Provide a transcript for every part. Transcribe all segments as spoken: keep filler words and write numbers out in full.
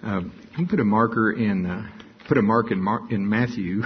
Uh, you can put a marker in, uh, put a mark in, Mar- in Matthew,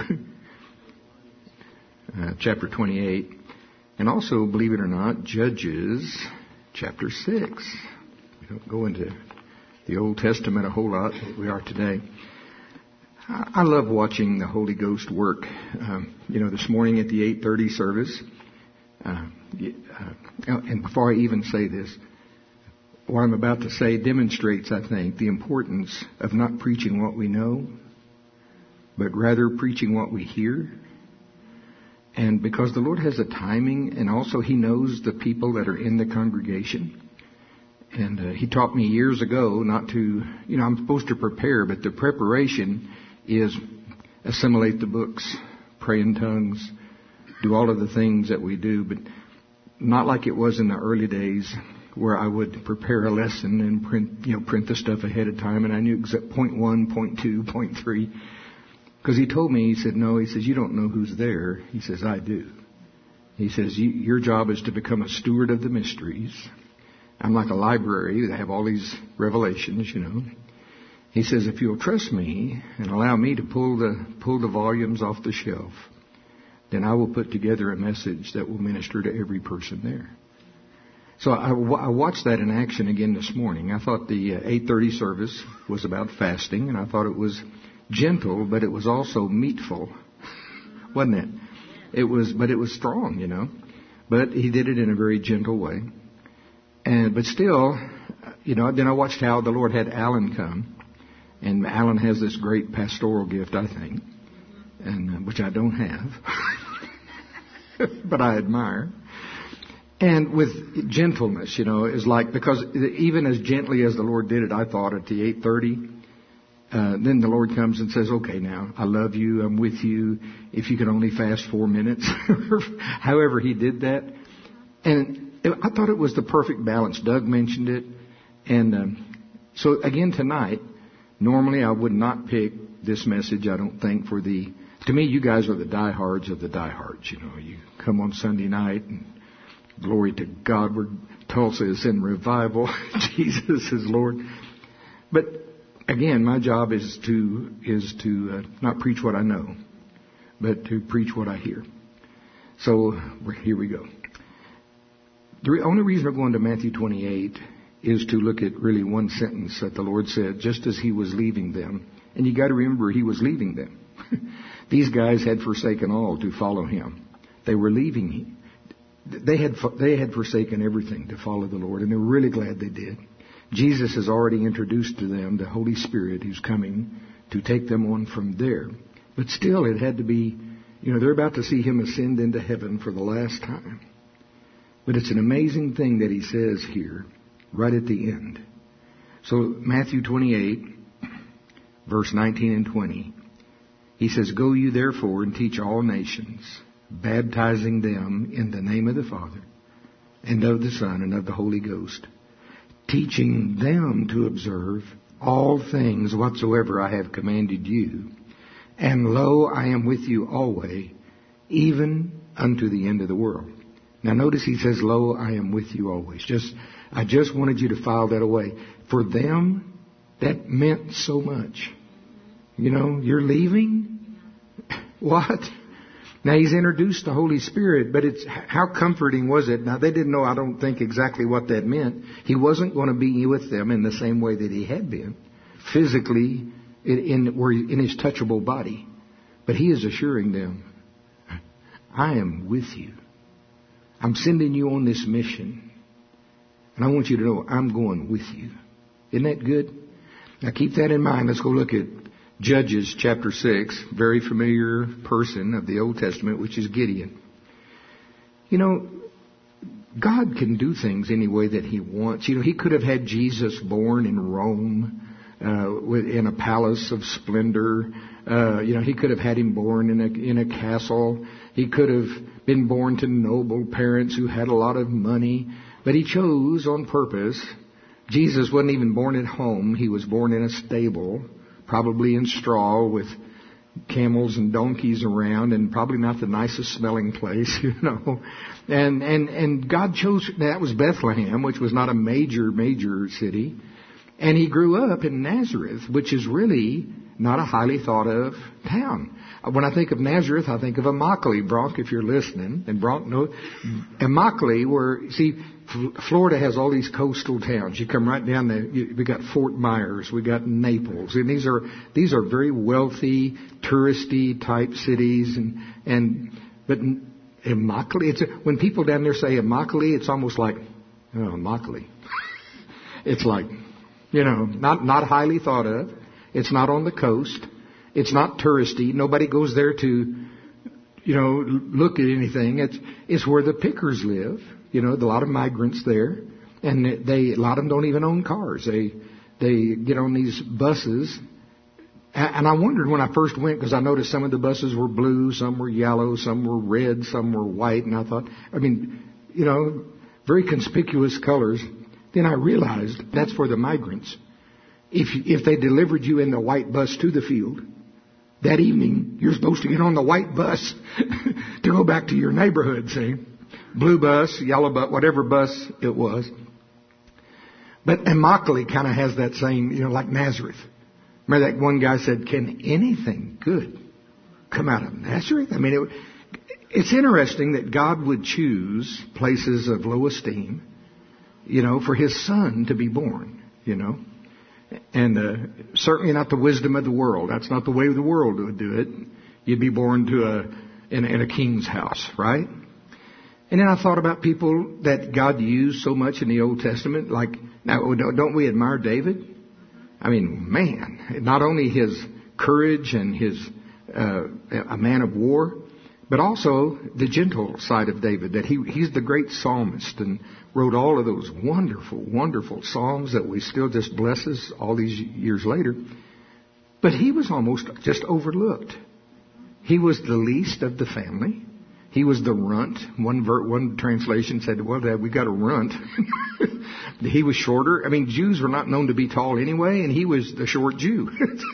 uh, chapter twenty-eight, and also, believe it or not, Judges, chapter six. We don't go into the Old Testament a whole lot, like we are today. I, I love watching the Holy Ghost work. Um, you know, this morning at the eight thirty service, uh, uh, and before I even say this, what I'm about to say demonstrates, I think, the importance of not preaching what we know, but rather preaching what we hear. And because the Lord has a timing, and also He knows the people that are in the congregation. And uh, He taught me years ago not to, you know, I'm supposed to prepare, but the preparation is assimilate the books, pray in tongues, do all of the things that we do, but not like it was in the early days, where I would prepare a lesson and print, you know, print the stuff ahead of time, and I knew exact point one, point two, point three. Because he told me, he said, no, he says, you don't know who's there. He says, I do. He says, you, your job is to become a steward of the mysteries. I'm like a library. I have all these revelations, you know. He says, if you'll trust me and allow me to pull the pull the volumes off the shelf, then I will put together a message that will minister to every person there. So I, I watched that in action again this morning. I thought the eight thirty service was about fasting, and I thought it was gentle, but it was also meatful, wasn't it? It was, but it was strong, you know. But he did it in a very gentle way. And but still, you know. Then I watched how the Lord had Alan come, and Alan has this great pastoral gift, I think, and uh, which I don't have, but I admire. And with gentleness, you know, is like, because even as gently as the Lord did it, I thought at the eight thirty, uh, then the Lord comes and says, okay, now, I love you, I'm with you, if you could only fast four minutes. However he did that. And I thought it was the perfect balance. Doug mentioned it. And um, so again tonight, normally I would not pick this message, I don't think, for the, to me, you guys are the diehards of the diehards, you know. You come on Sunday night and glory to God, we're, Tulsa is in revival. Jesus is Lord. But again, my job is to is to uh, not preach what I know, but to preach what I hear. So here we go. The re- only reason we're going to Matthew twenty-eight is to look at really one sentence that the Lord said just as He was leaving them. And you got to remember, He was leaving them. These guys had forsaken all to follow Him. They were leaving Him. They had they had forsaken everything to follow the Lord, and they're really glad they did. Jesus has already introduced to them the Holy Spirit who's coming to take them on from there. But still, it had to be, you know, they're about to see Him ascend into heaven for the last time. But it's an amazing thing that He says here, right at the end. So Matthew twenty-eight, verse nineteen and twenty, He says, go you therefore and teach all nations, baptizing them in the name of the Father, and of the Son, and of the Holy Ghost, teaching them to observe all things whatsoever I have commanded you. And lo, I am with you always, even unto the end of the world. Now notice He says, lo, I am with you always. Just, I just wanted you to file that away. For them, that meant so much. You know, you're leaving? What? Now He's introduced the Holy Spirit, but it's how comforting was it? Now they didn't know, I don't think, exactly what that meant. He wasn't going to be with them in the same way that He had been, physically in, in, in His touchable body. But He is assuring them, I am with you. I'm sending you on this mission. And I want you to know I'm going with you. Isn't that good? Now keep that in mind. Let's go look at Judges chapter six, very familiar person of the Old Testament, which is Gideon. You know, God can do things any way that He wants. You know, He could have had Jesus born in Rome, uh, in a palace of splendor. Uh, you know, He could have had Him born in a, in a castle. He could have been born to noble parents who had a lot of money. But He chose on purpose. Jesus wasn't even born at home. He was born in a stable, probably in straw with camels and donkeys around, and probably not the nicest smelling place, you know. And and and God chose, that was Bethlehem, which was not a major, major city. And he grew up in Nazareth, which is really not a highly thought of town. When I think of Nazareth, I think of Immokalee, Bronk, if you're listening. And Bronk knows. Immokalee, where, see, Florida has all these coastal towns. You come right down there. We got Fort Myers. We got Naples. And these are, these are very wealthy, touristy type cities. And, and, but Immokalee, it's a, when people down there say Immokalee, it's almost like, oh, Immokalee. It's like, you know, not, not highly thought of. It's not on the coast. It's not touristy. Nobody goes there to, you know, look at anything. It's, it's where the pickers live. You know, a lot of migrants there. And they, a lot of them don't even own cars. They, they get on these buses. And I wondered when I first went, because I noticed some of the buses were blue, some were yellow, some were red, some were white. And I thought, I mean, you know, very conspicuous colors. Then I realized that's for the migrants. If if they delivered you in the white bus to the field, that evening you're supposed to get on the white bus to go back to your neighborhood, see? Blue bus, yellow bus, whatever bus it was. But Immokalee kind of has that same, you know, like Nazareth. Remember that one guy said, can anything good come out of Nazareth? I mean, it, it's interesting that God would choose places of low esteem, you know, for His Son to be born, you know. And uh, certainly not the wisdom of the world. That's not the way the world would do it. You'd be born to a in, in a king's house, right? And then I thought about people that God used so much in the Old Testament. Like, now, don't we admire David? I mean, man, not only his courage and his uh, a man of war, but also the gentle side of David, that he he's the great psalmist and wrote all of those wonderful, wonderful psalms that we still just bless us all these years later. But he was almost just overlooked. He was the least of the family. He was the runt. One ver- one translation said, well, Dad, we got a runt. He was shorter. I mean, Jews were not known to be tall anyway, and he was the short Jew.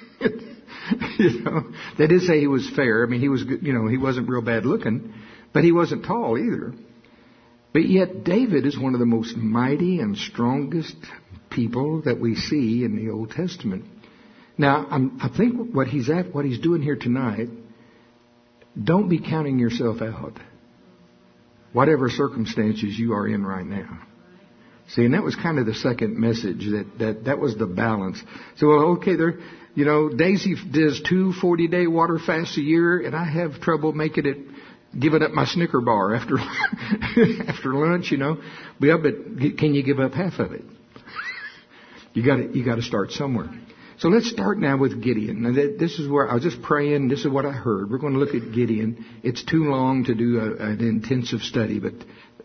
You know, they did say he was fair. I mean, he was, you know, he wasn't real bad looking, but he wasn't tall either. But yet David is one of the most mighty and strongest people that we see in the Old Testament. Now, I'm, I think what he's at, what he's doing here tonight, don't be counting yourself out. Whatever circumstances you are in right now. See, and that was kind of the second message, that, that, that was the balance. So, well, okay, there, you know, Daisy does two forty-day water fasts a year, and I have trouble making it, giving up my Snicker bar after after lunch, you know. Yeah, but can you give up half of it? You got to you got to start somewhere. So let's start now with Gideon. Now, this is where I was just praying. This is what I heard. We're going to look at Gideon. It's too long to do a, an intensive study, but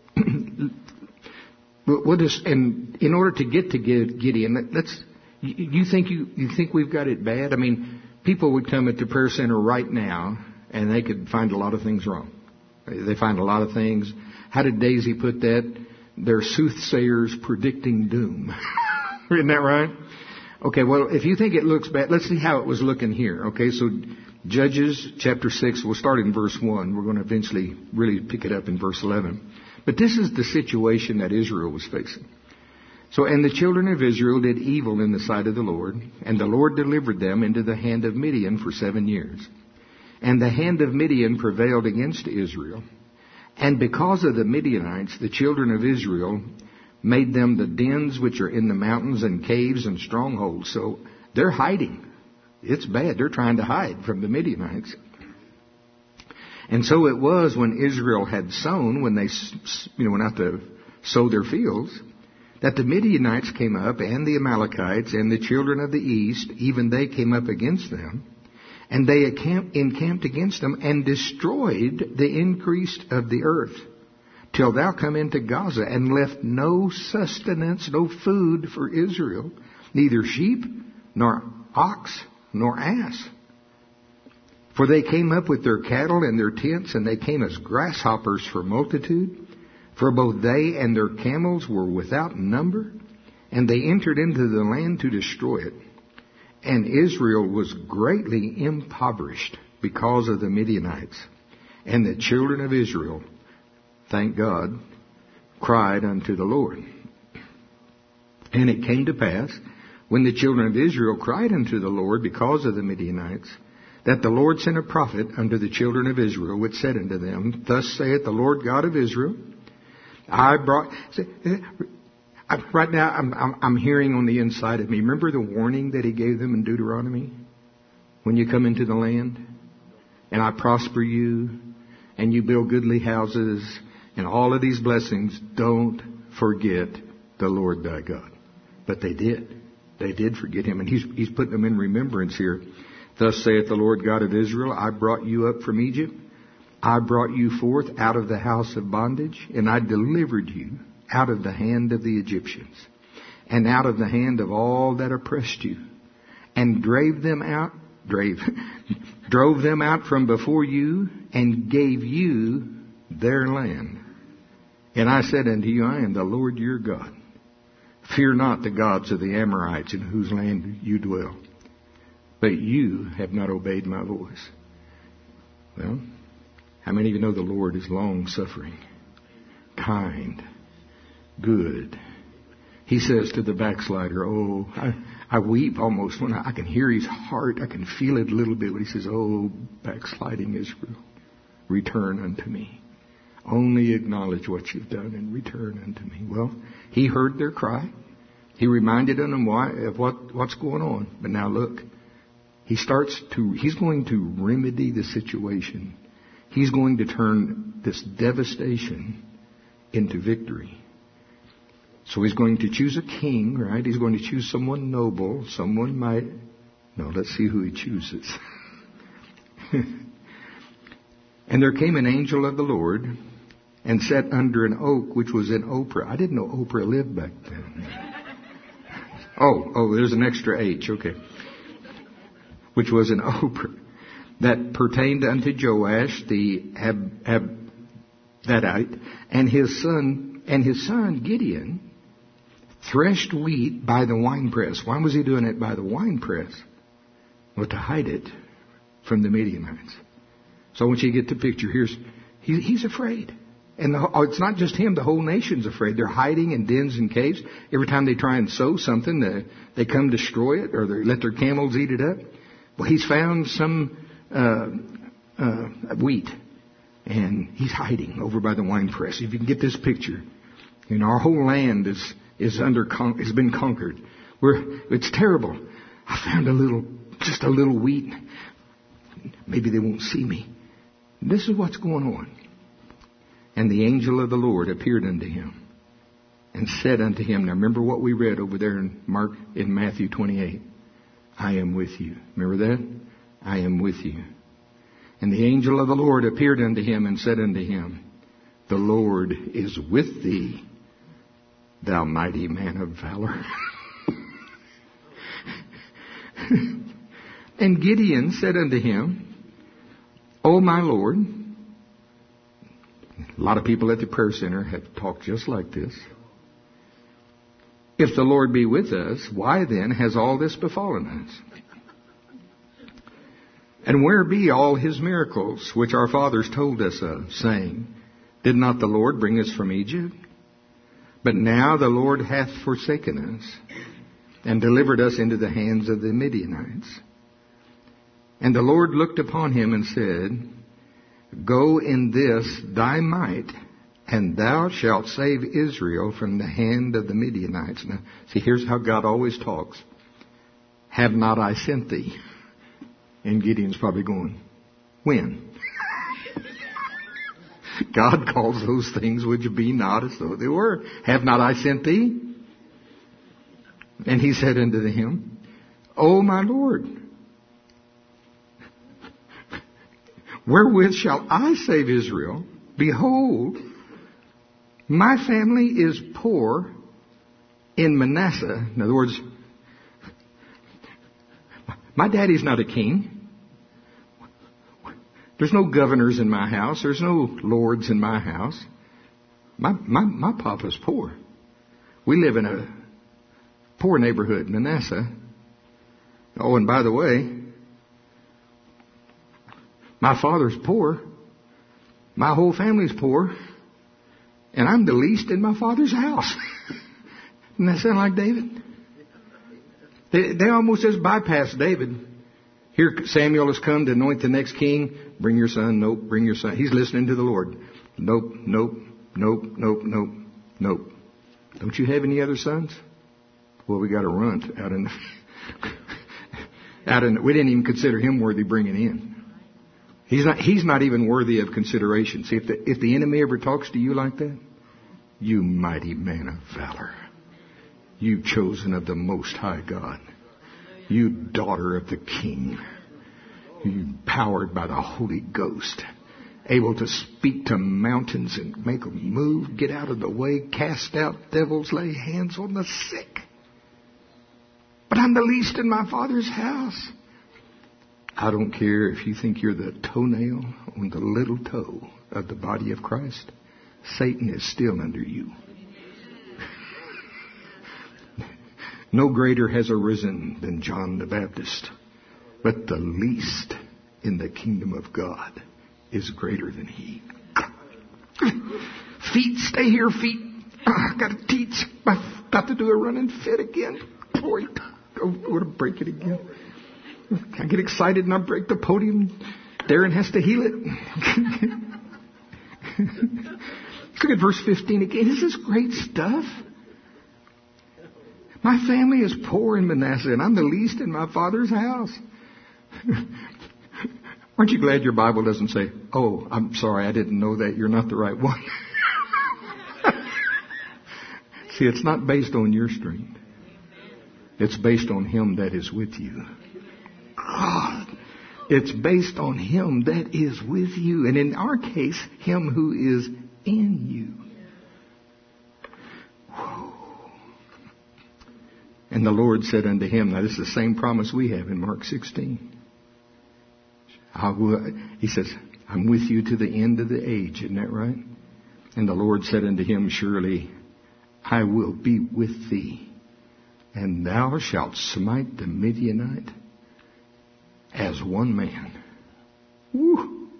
we'll just, and in order to get to Gideon, let's. You think you you think we've got it bad? I mean, people would come at the prayer center right now, and they could find a lot of things wrong. They find a lot of things. How did Daisy put that? They're soothsayers predicting doom. Isn't that right? Okay, well, if you think it looks bad, let's see how it was looking here. Okay, so Judges chapter six, we'll start in verse one. We're going to eventually really pick it up in verse eleven. But this is the situation that Israel was facing. So, and the children of Israel did evil in the sight of the Lord, and the Lord delivered them into the hand of Midian for seven years. And the hand of Midian prevailed against Israel. And because of the Midianites, the children of Israel made them the dens which are in the mountains and caves and strongholds. So they're hiding. It's bad. They're trying to hide from the Midianites. And so it was when Israel had sown, when they, you know, went out to sow their fields, that the Midianites came up, and the Amalekites, and the children of the east, even they came up against them, and they encamped against them, and destroyed the increase of the earth, till thou come into Gaza, and left no sustenance, no food for Israel, neither sheep, nor ox, nor ass. For they came up with their cattle and their tents, and they came as grasshoppers for multitude. For both they and their camels were without number, and they entered into the land to destroy it. And Israel was greatly impoverished because of the Midianites. And the children of Israel, thank God, cried unto the Lord. And it came to pass, when the children of Israel cried unto the Lord because of the Midianites, that the Lord sent a prophet unto the children of Israel, which said unto them, Thus saith the Lord God of Israel, I brought... Right now, I'm, I'm, I'm hearing on the inside of me, remember the warning that he gave them in Deuteronomy? When you come into the land, and I prosper you, and you build goodly houses, and all of these blessings, don't forget the Lord thy God. But they did. They did forget him, and he's, he's putting them in remembrance here. Thus saith the Lord God of Israel, I brought you up from Egypt. I brought you forth out of the house of bondage, and I delivered you out of the hand of the Egyptians, and out of the hand of all that oppressed you, and drave them out, drave, drove them out from before you, and gave you their land. And I said unto you, I am the Lord your God. Fear not the gods of the Amorites in whose land you dwell. But you have not obeyed my voice. Well, how many of you know the Lord is long-suffering, kind, good? He says to the backslider, oh, I, I weep almost when I, I can hear his heart. I can feel it a little bit when he says, oh, backsliding Israel, return unto me. Only acknowledge what you've done and return unto me. Well, he heard their cry. He reminded them why, of what, what's going on. But now look, he starts to, he's going to remedy the situation. He's going to turn this devastation into victory. So he's going to choose a king, right? He's going to choose someone noble, someone might... No, let's see who he chooses. And there came an angel of the Lord and sat under an oak which was in Oprah. I didn't know Oprah lived back then. Oh, oh, there's an extra H, okay. Which was in Oprah, that pertained unto Joash the Ab, Abadite, and his son, and his son Gideon threshed wheat by the winepress. Why was he doing it by the winepress? Well, to hide it from the Midianites. So I want you to get the picture. Here's, he, he's afraid. And the, oh, it's not just him, the whole nation's afraid. They're hiding in dens and caves. Every time they try and sow something, they, they come destroy it, or they let their camels eat it up. Well, he's found some uh, uh, wheat, and he's hiding over by the winepress. If you can get this picture, you know, our whole land is is under con- has been conquered. We're it's terrible. I found a little, just a little wheat. Maybe they won't see me. This is what's going on. And the angel of the Lord appeared unto him and said unto him, now remember what we read over there in Mark, in Matthew twenty-eight. I am with you. Remember that? I am with you. And the angel of the Lord appeared unto him and said unto him, the Lord is with thee, thou mighty man of valor. And Gideon said unto him, O my Lord. A lot of people at the prayer center have talked just like this. If the Lord be with us, why then has all this befallen us? And where be all his miracles, which our fathers told us of, saying, did not the Lord bring us from Egypt? But now the Lord hath forsaken us, and delivered us into the hands of the Midianites. And the Lord looked upon him and said, go in this thy might, and thou shalt save Israel from the hand of the Midianites. Now, see, here's how God always talks. Have not I sent thee? And Gideon's probably going, when? God calls those things which be not as though they were. Have not I sent thee? And he said unto him, O my Lord, wherewith shall I save Israel? Behold, my family is poor in Manasseh. In other words, my daddy's not a king. There's no governors in my house. There's no lords in my house. My, my, my papa's poor. We live in a poor neighborhood, Manasseh. Oh, and by the way, my father's poor. My whole family's poor. And I'm the least in my father's house. Doesn't that sound like David? They, they almost just bypassed David. Here Samuel has come to anoint the next king. Bring your son. Nope. Bring your son. He's listening to the Lord. Nope. Nope. Nope. Nope. Nope. Nope. Don't you have any other sons? Well, we got a runt out in, out in, we didn't even consider him worthy bringing in. He's not, he's not even worthy of consideration. See, if the, if the enemy ever talks to you like that, you mighty man of valor, you chosen of the Most High God, you daughter of the King, you powered by the Holy Ghost, able to speak to mountains and make them move, get out of the way, cast out devils, lay hands on the sick. But I'm the least in my Father's house. I don't care if you think you're the toenail on the little toe of the body of Christ. Satan is still under you. No greater has arisen than John the Baptist, but the least in the kingdom of God is greater than he. Feet, stay here, feet. I got to teach. I've got to do a running fit again. Boy, I'm going to break it again. I get excited and I break the podium. Darren has to heal it. Look at verse fifteen again. This is great stuff. My family is poor in Manasseh, and I'm the least in my father's house. Aren't you glad your Bible doesn't say, oh, I'm sorry, I didn't know that. You're not the right one. See, it's not based on your strength. It's based on Him that is with you. God. It's based on Him that is with you. And in our case, Him who is in you. Whoa. And the Lord said unto him, now this is the same promise we have in Mark sixteen. I will, he says, I'm with you to the end of the age. Isn't that right? And the Lord said unto him, surely I will be with thee, and thou shalt smite the Midianite as one man. Woo.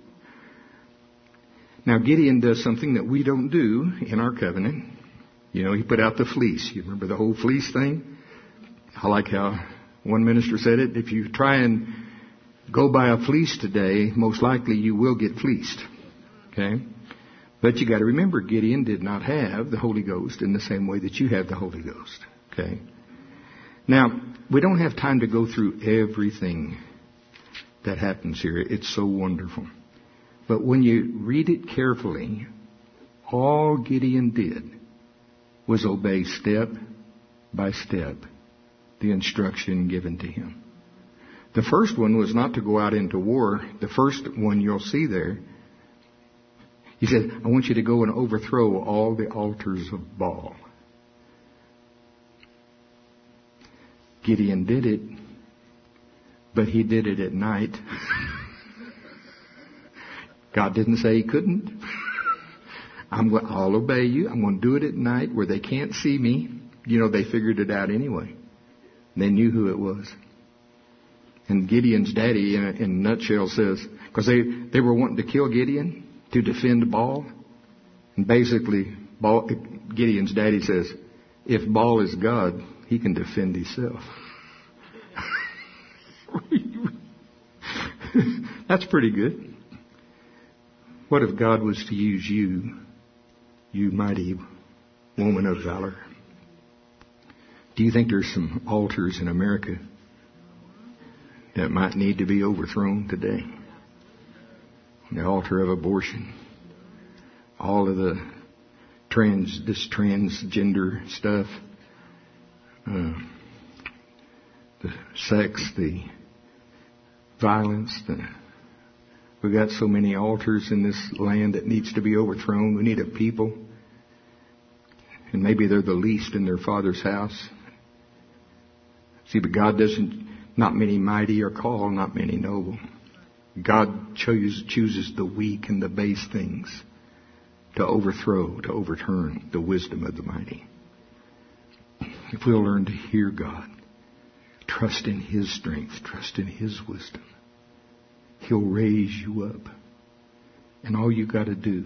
Now Gideon does something that we don't do in our covenant. You know, he put out the fleece. You remember the whole fleece thing? I like how one minister said it. If you try and go buy a fleece today, most likely you will get fleeced. Okay? But you got to remember, Gideon did not have the Holy Ghost in the same way that you have the Holy Ghost. Okay? Now, we don't have time to go through everything that happens here. It's so wonderful. But when you read it carefully, all Gideon did was obey step by step the instruction given to him. The first one was not to go out into war. The first one you'll see there, he said, I want you to go and overthrow all the altars of Baal. Gideon did it, but he did it at night. God didn't say he couldn't. I'm going, I'll obey you. I'm going to do it at night where they can't see me. You know, they figured it out anyway. They knew who it was. And Gideon's daddy, in a, in a nutshell, says, because they, they were wanting to kill Gideon to defend Baal. And basically, Baal, Gideon's daddy says, if Baal is God, he can defend himself. That's pretty good. What if God was to use you, you mighty woman of valor? Do you think there's some altars in America that might need to be overthrown today? The altar of abortion, all of the trans, this transgender stuff, uh, the sex, the violence. The, we got so many altars in this land that needs to be overthrown. We need a people, and maybe they're the least in their Father's house. See, but God doesn't, not many mighty are called, not many noble. God chooses, chooses the weak and the base things to overthrow, to overturn the wisdom of the mighty. If we'll learn to hear God, trust in His strength, trust in His wisdom, He'll raise you up. And all you got to do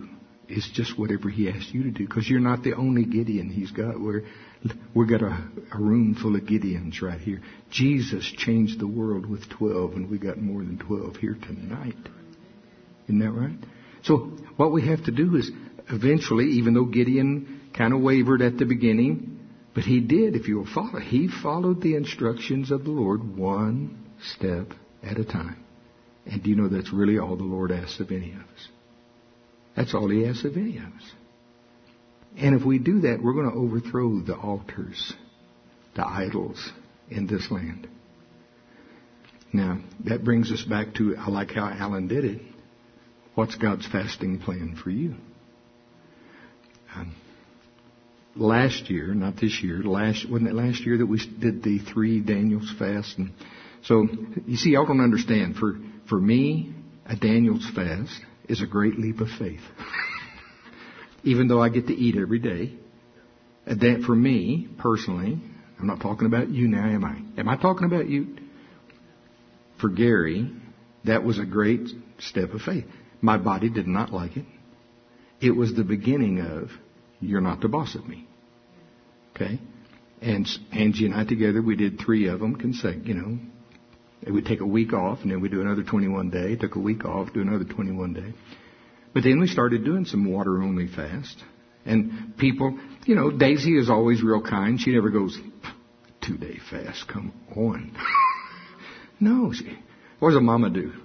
It's just whatever He asks you to do, because you're not the only Gideon He's got. We're, we've got a, a room full of Gideons right here. Jesus changed the world with twelve, and we got more than twelve here tonight. Isn't that right? So what we have to do is eventually, even though Gideon kind of wavered at the beginning, but he did, if you'll follow, he followed the instructions of the Lord one step at a time. And do you know that's really all the Lord asks of any of us? That's all He asks of any of us. And if we do that, we're going to overthrow the altars, the idols in this land. Now, that brings us back to, I like how Alan did it. What's God's fasting plan for you? Um, last year, not this year, last wasn't it last year that we did the three Daniel's fast? And so, you see, y'all don't understand. For for me, a Daniel's fast is a great leap of faith. Even though I get to eat every day, that for me personally, I'm not talking about you now, am I? Am I talking about you? For Gary, that was a great step of faith. My body did not like it. It was the beginning of, you're not the boss of me. Okay? And Angie and I together, we did three of them, consec- you know. We'd take a week off, and then we'd do another twenty-one day. Took a week off, do another twenty-one day. But then we started doing some water-only fast. And people, you know, Daisy is always real kind. She never goes, two-day fast, come on. No. She, what does a mama do?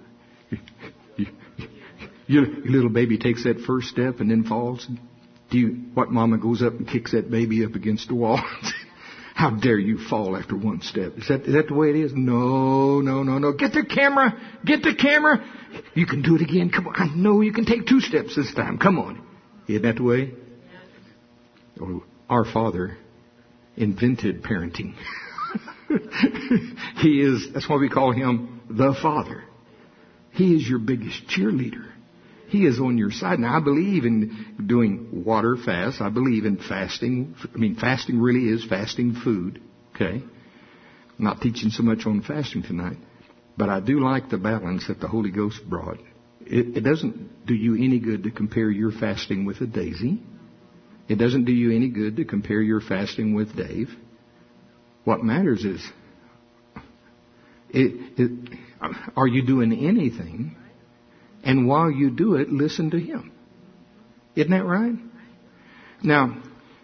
Your little baby takes that first step and then falls. Do you, what mama goes up and kicks that baby up against the wall? How dare you fall after one step? Is that, is that the way it is? No, no, no, no. Get the camera. Get the camera. You can do it again. Come on. I know you can take two steps this time. Come on. Isn't that the way? Oh, our Father invented parenting. He is, that's why we call Him the Father. He is your biggest cheerleader. He is on your side. Now, I believe in doing water fast. I believe in fasting. I mean, fasting really is fasting food. Okay? I'm not teaching so much on fasting tonight. But I do like the balance that the Holy Ghost brought. It, it doesn't do you any good to compare your fasting with a Daisy. It doesn't do you any good to compare your fasting with Dave. What matters is, it, it, are you doing anything? And while you do it, listen to Him. Isn't that right? Now,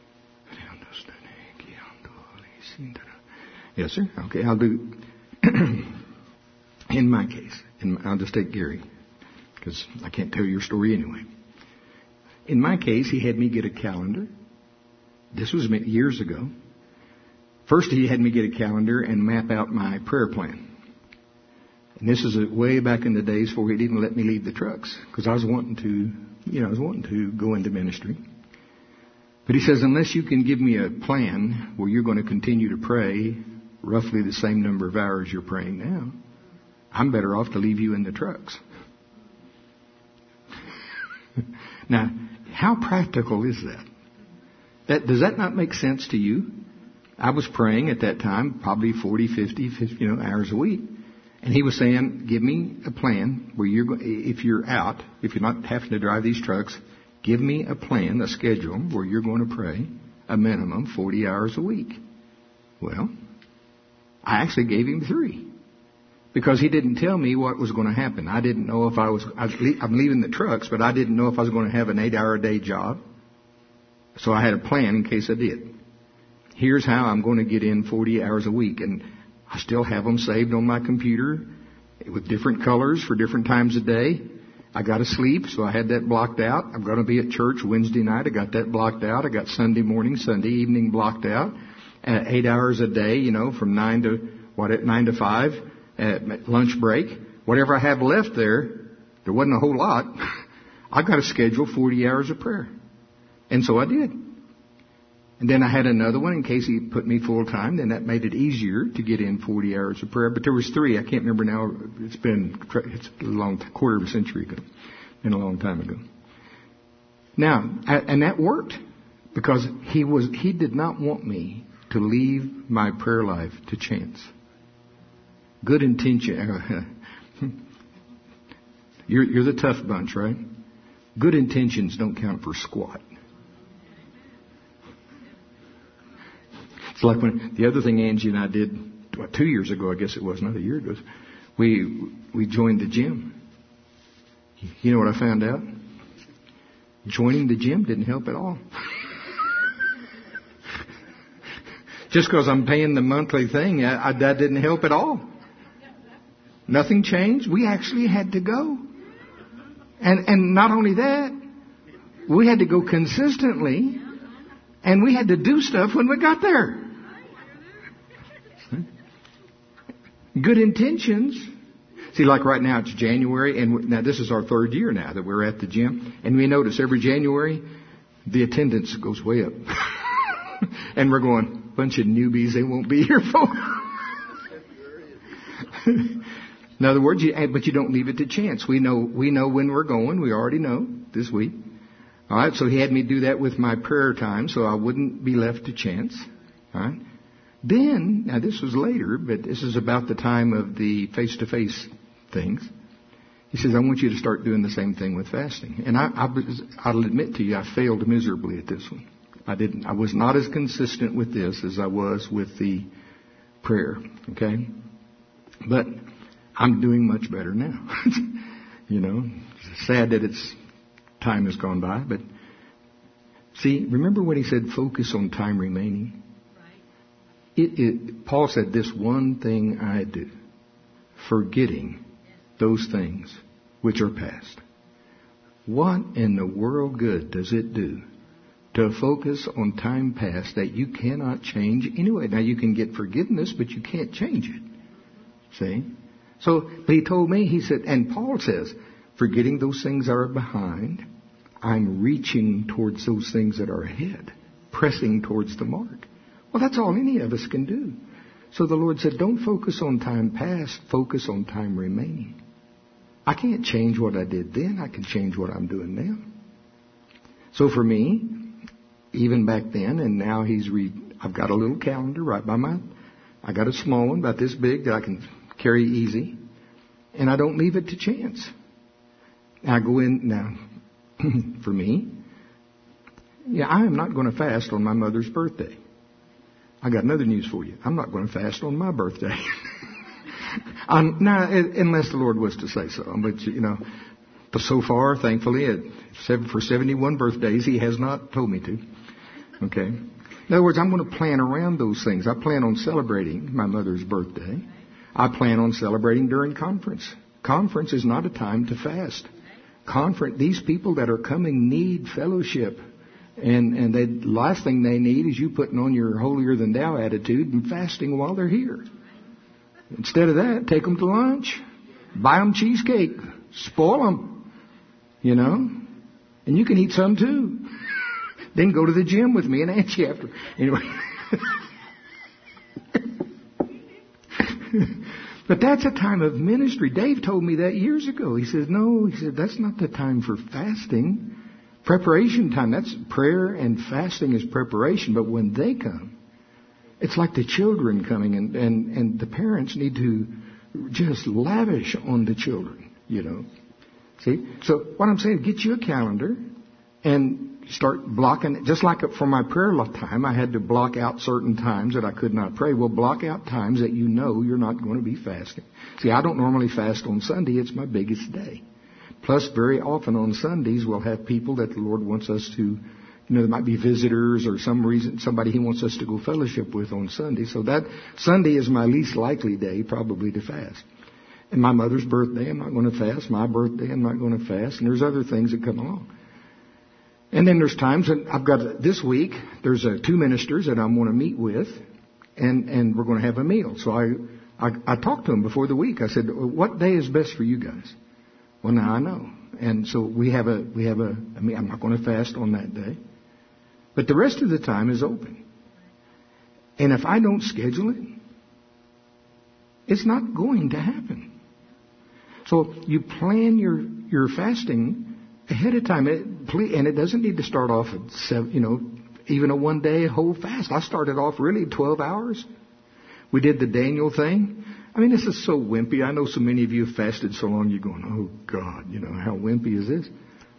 yes, sir. Okay, I'll do. In my case, in, I'll just take Gary, because I can't tell your story anyway. In my case, he had me get a calendar. This was years ago. First, he had me get a calendar and map out my prayer plan. And this is way back in the days before he'd even let me leave the trucks, because I was wanting to, you know, I was wanting to go into ministry. But he says, unless you can give me a plan where you're going to continue to pray roughly the same number of hours you're praying now, I'm better off to leave you in the trucks. Now, how practical is that? That? Does that not make sense to you? I was praying at that time, probably forty, fifty, fifty you know, hours a week. And he was saying, give me a plan where you're go- if you're out, if you're not having to drive these trucks, give me a plan, a schedule where you're going to pray a minimum forty hours a week. Well, I actually gave him three, because he didn't tell me what was going to happen. I didn't know if I was, I'm leaving the trucks, but I didn't know if I was going to have an eight hour a day job. So I had a plan in case I did. Here's how I'm going to get in forty hours a week. And I still have them saved on my computer with different colors for different times of day. I got to sleep, so I had that blocked out. I'm going to be at church Wednesday night. I got that blocked out. I got Sunday morning, Sunday evening blocked out. Uh, eight hours a day, you know, from nine to what? At nine to five, at lunch break. Whatever I have left there, there wasn't a whole lot. I got to schedule forty hours of prayer, and so I did. And then I had another one in case he put me full time. Then that made it easier to get in forty hours of prayer. But there was three. I can't remember now. It's been it's a long quarter of a century ago, been a long time ago. Now, and that worked, because he was he did not want me to leave my prayer life to chance. Good intention. You're you're the tough bunch, right? Good intentions don't count for squat. It's like when the other thing Angie and I did well, two years ago, I guess it was, not a year ago, we we joined the gym. You know what I found out? Joining the gym didn't help at all. Just because I'm paying the monthly thing, I, I, that didn't help at all. Nothing changed. We actually had to go. And and not only that, we had to go consistently, and we had to do stuff when we got there. Good intentions. See, like right now, it's January, and now this is our third year now that we're at the gym, and we notice every January, the attendance goes way up. And we're going, bunch of newbies, they won't be here for. In other words, you, but you don't leave it to chance. We know, we know when we're going. We already know this week. All right. So he had me do that with my prayer time, so I wouldn't be left to chance. All right. Then, now this was later, but this is about the time of the face-to-face things. He says, I want you to start doing the same thing with fasting. And I, I, I'll admit to you, I failed miserably at this one. I didn't. I was not as consistent with this as I was with the prayer. Okay. But I'm doing much better now. You know, it's sad that it's time has gone by, but see, remember what he said, focus on time remaining? It, it, Paul said, this one thing I do, forgetting those things which are past. What in the world good does it do to focus on time past that you cannot change anyway? Now you can get forgiveness, but you can't change it. See? So, but he told me, he said, and Paul says, forgetting those things that are behind, I'm reaching towards those things that are ahead, pressing towards the mark. Well, that's all any of us can do. So the Lord said, don't focus on time past, focus on time remaining. I can't change what I did then. I can change what I'm doing now. So for me, even back then, and now he's re- I've got a little calendar right by my, I got a small one about this big that I can carry easy, and I don't leave it to chance. I go in now, for me, yeah, I am not going to fast on my mother's birthday. I got another news for you. I'm not going to fast on my birthday. I'm, now, unless the Lord was to say so. But, you know, but so far, thankfully, at seven, for seventy-one birthdays, He has not told me to. Okay? In other words, I'm going to plan around those things. I plan on celebrating my mother's birthday. I plan on celebrating during conference. Conference is not a time to fast. Conference, these people that are coming need fellowship. And and the last thing they need is you putting on your holier-than-thou attitude and fasting while they're here. Instead of that, take them to lunch. Buy them cheesecake. Spoil them. You know? And you can eat some too. Then go to the gym with me and Angie after. Anyway. But that's a time of ministry. Dave told me that years ago. He said, no, he said, that's not the time for fasting. Preparation time, that's prayer, and fasting is preparation. But when they come, it's like the children coming, and, and, and the parents need to just lavish on the children, you know. See? So what I'm saying, get you a calendar and start blocking it. Just like for my prayer time, I had to block out certain times that I could not pray. Well, block out times that you know you're not going to be fasting. See, I don't normally fast on Sunday. It's my biggest day. Plus, very often on Sundays, we'll have people that the Lord wants us to, you know, there might be visitors or some reason, somebody He wants us to go fellowship with on Sunday. So that Sunday is my least likely day probably to fast. And my mother's birthday, I'm not going to fast. My birthday, I'm not going to fast. And there's other things that come along. And then there's times that I've got, this week, there's uh, two ministers that I want to meet with, and, and we're going to have a meal. So I, I, I talked to them before the week. I said, what day is best for you guys? Well, now I know. And so we have a, we have a, I mean, I'm not going to fast on that day. But the rest of the time is open. And if I don't schedule it, it's not going to happen. So you plan your, your fasting ahead of time. It, and it doesn't need to start off at seven, you know, even a one day whole fast. I started off really twelve hours. We did the Daniel thing. I mean, this is so wimpy. I know so many of you have fasted so long, you're going, oh, God, you know, how wimpy is this? Yeah.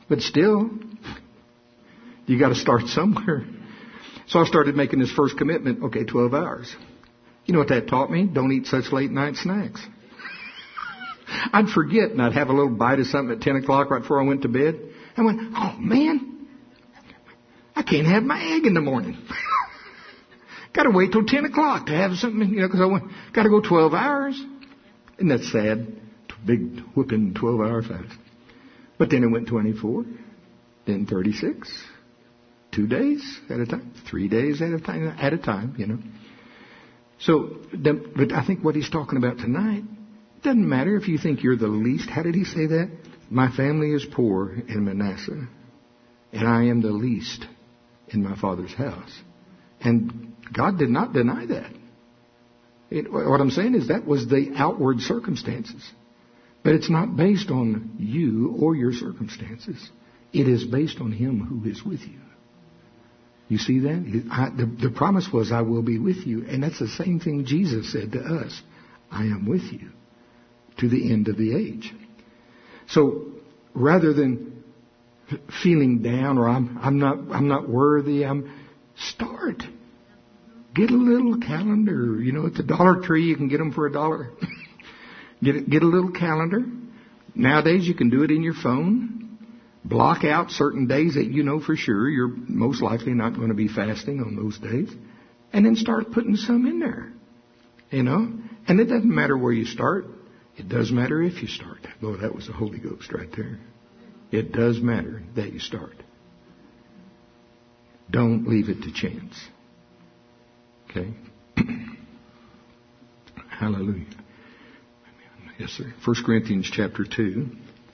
But still, you got to start somewhere. So I started making this first commitment. Okay, twelve hours. You know what that taught me? Don't eat such late night snacks. I'd forget and I'd have a little bite of something at ten o'clock right before I went to bed. I went, oh man, I can't have my egg in the morning. Got to wait till ten o'clock to have something, you know, because I went, got to go twelve hours. Isn't that sad? Big whooping twelve hour fast. But then it went twenty-four, then thirty-six, two days at a time, three days at a time, at a time, you know. So, but I think what he's talking about tonight, doesn't matter if you think you're the least. How did he say that? My family is poor in Manasseh, and I am the least in my father's house. And God did not deny that. It, what I'm saying is that was the outward circumstances. But it's not based on you or your circumstances. It is based on Him who is with you. You see that? I, the, the promise was, I will be with you. And that's the same thing Jesus said to us. I am with you to the end of the age. So rather than feeling down or I'm, I'm not, I'm not worthy, I'm start. Get a little calendar. You know, at the Dollar Tree, you can get them for a dollar. Get a, get a little calendar. Nowadays, you can do it in your phone. Block out certain days that you know for sure you're most likely not going to be fasting on those days. And then start putting some in there. You know? And it doesn't matter where you start. It does matter if you start. Oh, that was the Holy Ghost right there. It does matter that you start. Don't leave it to chance. Okay? Hallelujah. Yes, sir. First Corinthians chapter two.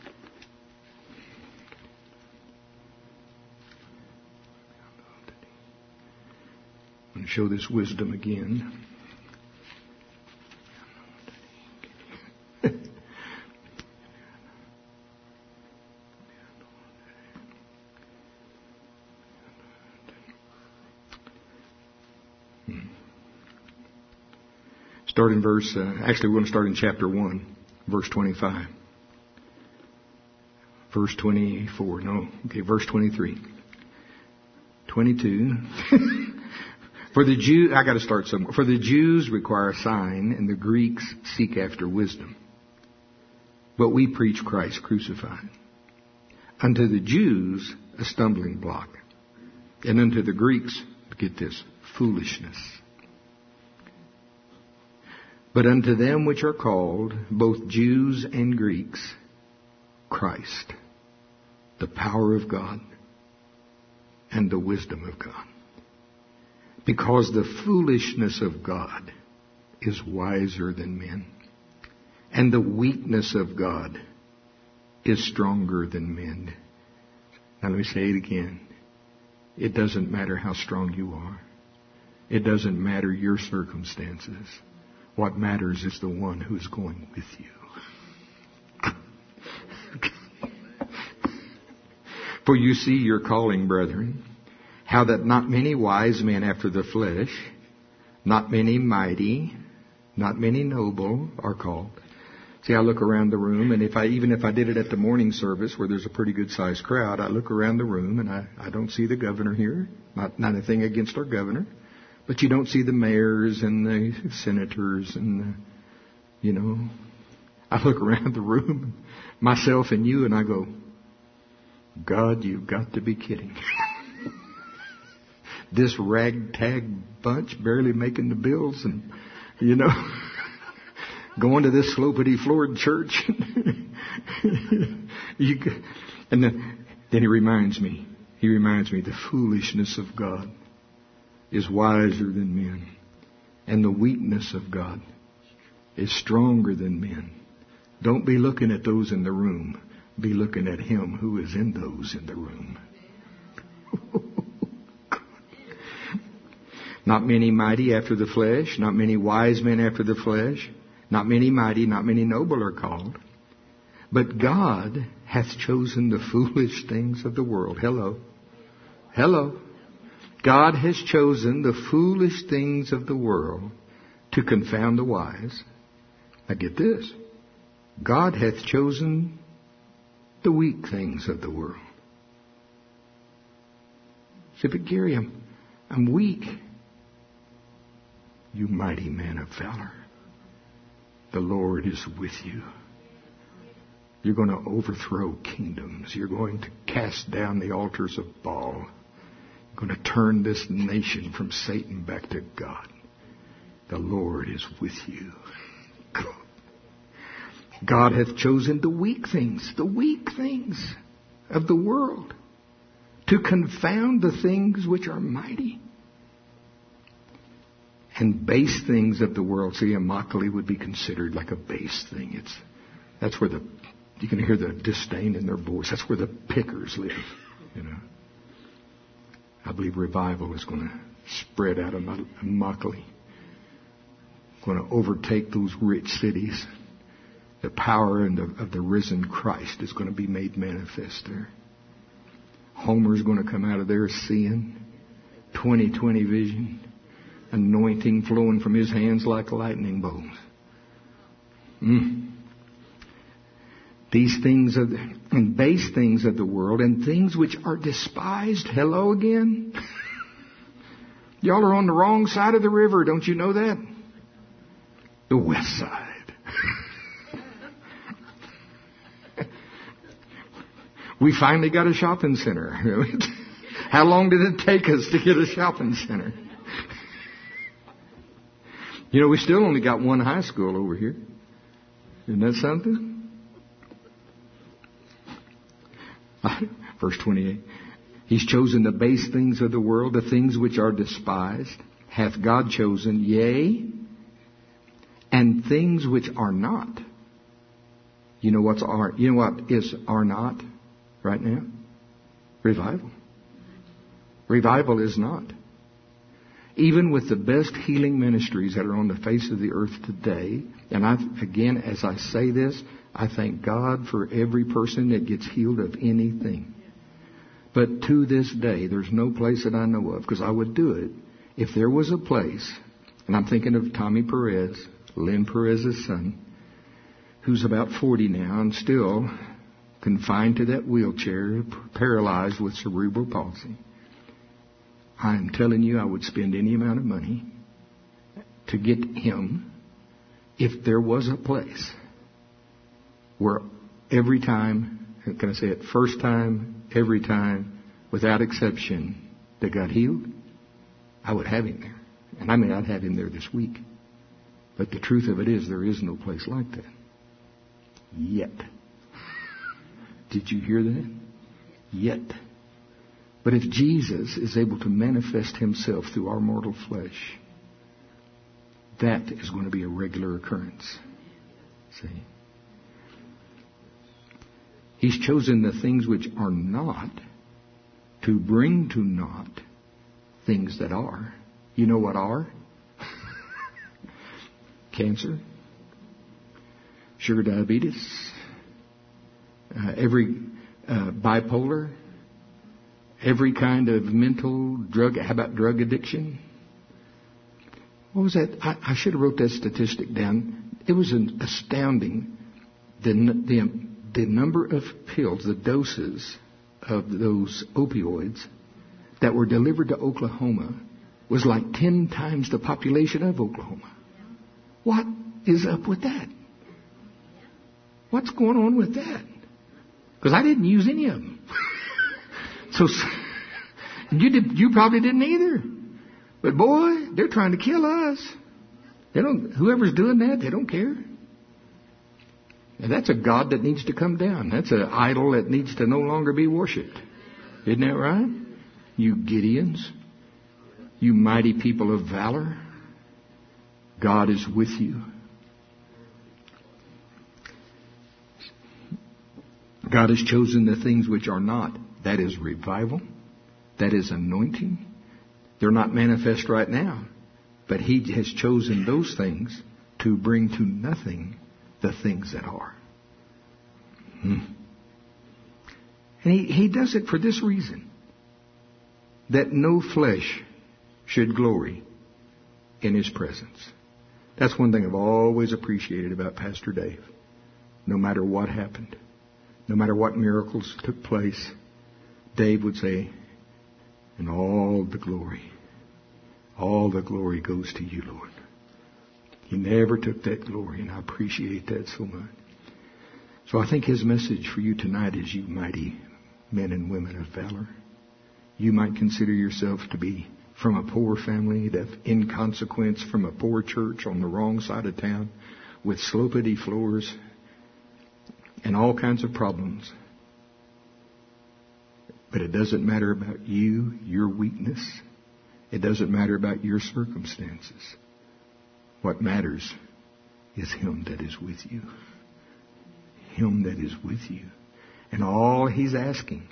I'm going to show this wisdom again. Start in verse, uh, actually we're going to start in chapter one, verse twenty-five. Verse twenty-four, no, okay, verse twenty-three. twenty-two. For the Jew, I got to start somewhere. For the Jews require a sign, and the Greeks seek after wisdom. But we preach Christ crucified. Unto the Jews, a stumbling block. And unto the Greeks, get this, foolishness. But unto them which are called, both Jews and Greeks, Christ, the power of God and the wisdom of God. Because the foolishness of God is wiser than men, and the weakness of God is stronger than men. Now let me say it again. It doesn't matter how strong you are. It doesn't matter your circumstances. What matters is the one who is going with you. For you see your calling, brethren, how that not many wise men after the flesh, not many mighty, not many noble are called. See, I look around the room, and if I even if I did it at the morning service where there's a pretty good sized crowd, I look around the room and I, I don't see the governor here. Not, not anything against our governor. But you don't see the mayors and the senators and the, you know. I look around the room, myself and you, and I go, God, you've got to be kidding. This ragtag bunch barely making the bills and, you know, going to this slopity-floored church. you, and then, then he reminds me, he reminds me the foolishness of God is wiser than men, and the weakness of God is stronger than men. Don't be looking at those in the room. Be looking at Him who is in those in the room. Not many mighty after the flesh, not many wise men after the flesh, not many mighty, not many noble are called. But God hath chosen the foolish things of the world. Hello. Hello. God has chosen the foolish things of the world to confound the wise. Now get this. God hath chosen the weak things of the world. Say, but Gary, I'm, I'm weak. You mighty man of valor. The Lord is with you. You're going to overthrow kingdoms. You're going to cast down the altars of Baal. You're going to turn this nation from Satan back to God. The Lord is with you. God hath chosen the weak things, the weak things of the world, to confound the things which are mighty. And base things of the world. See, a mockly would be considered like a base thing. It's that's where the you can hear the disdain in their voice. That's where the pickers live. You know. I believe revival is going to spread out of Immokalee. Going to overtake those rich cities. The power and the, of the risen Christ is going to be made manifest there. Homer's going to come out of there seeing twenty twenty vision. Anointing flowing from his hands like lightning bolts. Mm. These things of the, and base things of the world and things which are despised. Hello again. Y'all are on the wrong side of the river. Don't you know that? The west side. We finally got a shopping center. How long did it take us to get a shopping center? You know, we still only got one high school over here. Isn't that something? Verse twenty-eight. He's chosen the base things of the world, the things which are despised, hath God chosen, yea, and things which are not. You know what's are? You know what is are not right now? Revival. Revival is not. Even with the best healing ministries that are on the face of the earth today, and I, again, as I say this, I thank God for every person that gets healed of anything. But to this day, there's no place that I know of, because I would do it if there was a place, and I'm thinking of Tommy Perez, Lynn Perez's son, who's about forty now and still confined to that wheelchair, paralyzed with cerebral palsy. I am telling you, I would spend any amount of money to get him if there was a place where every time, can I say it, first time, every time, without exception, that got healed, I would have him there. And I mean, I'd have him there this week. But the truth of it is, there is no place like that. Yet. Did you hear that? Yet. But if Jesus is able to manifest himself through our mortal flesh, that is going to be a regular occurrence. See? He's chosen the things which are not to bring to naught things that are. You know what are? Cancer, sugar diabetes, uh, every uh, bipolar, every kind of mental drug. How about drug addiction? What was that? I, I should have wrote that statistic down. It was an astounding. The, the, the number of pills, the doses of those opioids that were delivered to Oklahoma was like ten times the population of Oklahoma. What is up with that? What's going on with that? Because I didn't use any of them. So you did, you probably didn't either. But boy, they're trying to kill us. They don't. Whoever's doing that, they don't care. And that's a God that needs to come down. That's an idol that needs to no longer be worshipped. Isn't that right? You Gideons, you mighty people of valor, God is with you. God has chosen the things which are not. That is revival. That is anointing. They're not manifest right now. But He has chosen those things to bring to nothing the things that are. Hmm. And he, he does it for this reason. That no flesh should glory in His presence. That's one thing I've always appreciated about Pastor Dave. No matter what happened, no matter what miracles took place, Dave would say, And all the glory, all the glory goes to you, Lord. He never took that glory, and I appreciate that so much. So I think his message for you tonight is, you mighty men and women of valor. You might consider yourself to be from a poor family, of inconsequence, from a poor church on the wrong side of town, with slopedy floors and all kinds of problems. But it doesn't matter about you, your weakness. It doesn't matter about your circumstances. What matters is him that is with you. Him that is with you. And all he's asking,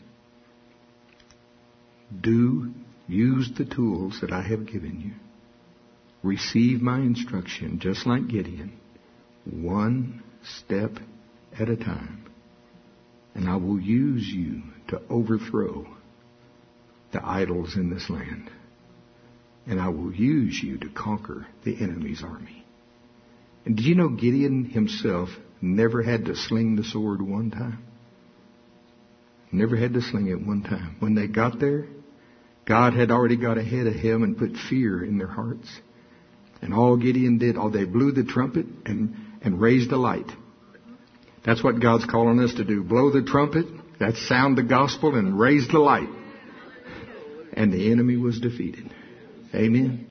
do use the tools that I have given you. Receive my instruction, just like Gideon, one step at a time. And I will use you to overthrow the idols in this land. And I will use you to conquer the enemy's army. And did you know Gideon himself never had to sling the sword one time? Never had to sling it one time. When they got there, God had already got ahead of him and put fear in their hearts. And all Gideon did, all they blew the trumpet and, and raised a light. That's what God's calling us to do. Blow the trumpet, that's sound the gospel, and raise the light. And the enemy was defeated. Amen.